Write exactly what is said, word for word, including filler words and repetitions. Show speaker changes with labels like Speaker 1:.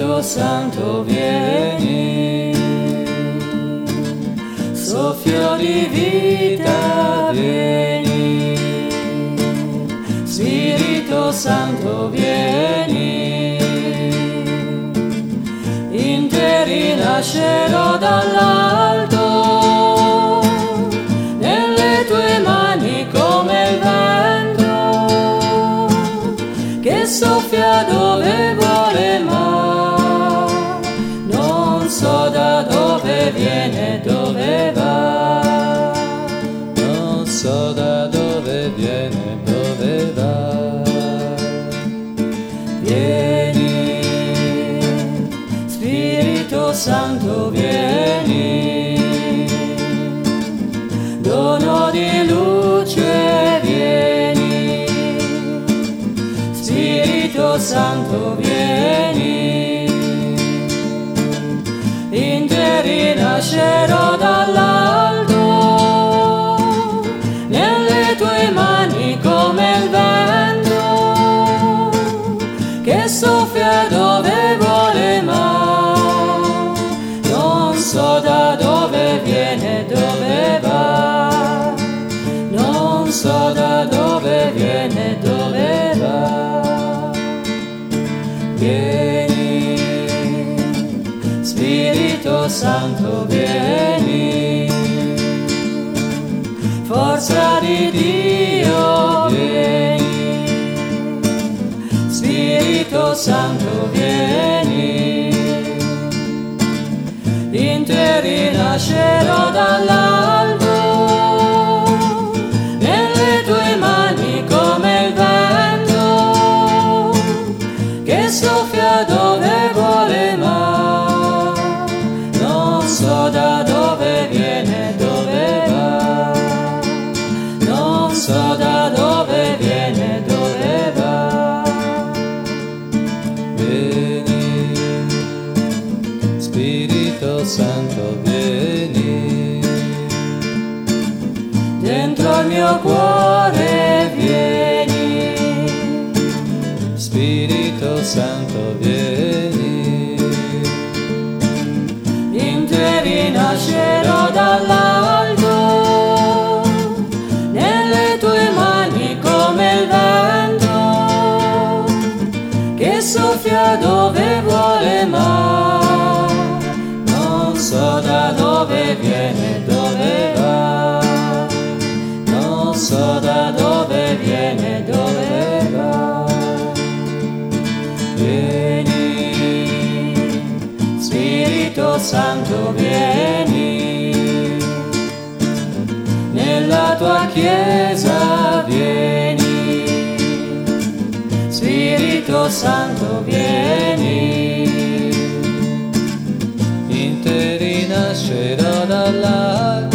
Speaker 1: Spirito Santo vieni, soffio di vita vieni, Spirito Santo vieni, interi nascerò dall'alto, nelle tue mani come il vento, che soffia dove vuole ma non so da dove viene, dove va, non so da dove viene, dove va. Vieni, Spirito Santo vieni, dono di luce vieni, Spirito Santo vieni, interi nascerò dall'alto, nelle tue mani come il vento, che soffia dove vuole ma non so da dove viene, dove va, non so da dove viene, dove va. Vieni, Spirito Santo vieni, forza di Dio vieni, Spirito Santo vieni, interi nascerò dall'alto, nelle tue mani come il vento, che soffia dove vuole ma non so da dove viene, dove va, non so da dove viene, dove va. Vieni, Spirito Santo vieni, dentro il mio cuore vieni, Spirito Santo vieni, interi nascerò dall'alto, nelle tue mani come il vento, che soffia dove vuole ma non so da dove viene, dove va, non so da dove viene, dove va. Vieni, Spirito Santo vieni, nella tua Chiesa vieni, Spirito Santo vieni, interi nascerò dall'alto,